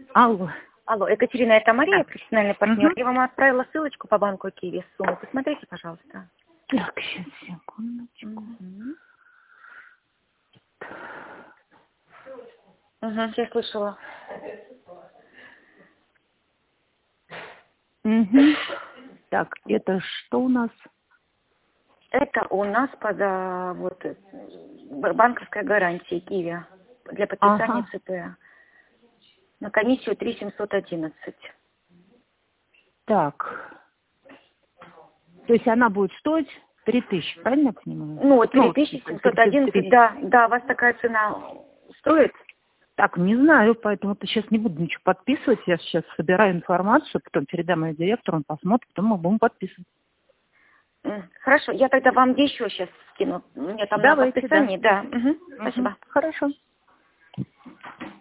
Алло. Алло, Екатерина, это Мария, профессиональный партнер. Я вам отправила ссылочку по банку Киви с суммой. Посмотрите, пожалуйста. Так, сейчас, секундочку. Я слышала. Так, это что у нас? Это у нас под банковской гарантией Киви для подписания ЦП. На комиссию 3711. Так. То есть она будет стоить 3000, правильно я понимаю? Ну, 3711, да, у вас такая цена стоит? Так, не знаю, поэтому сейчас не буду ничего подписывать. Я сейчас собираю информацию, потом передам ее директору, он посмотрит, потом мы будем подписывать. Хорошо, я тогда вам еще сейчас скину. Мне там Давайте, на подписании, да. Спасибо. Хорошо.